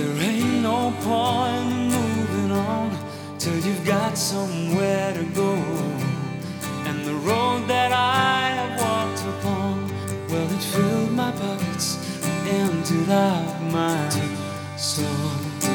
There ain't no point in moving on till you've got somewhere to go. And the road that I have walked upon, well, it filled my pockets and emptied out my soul.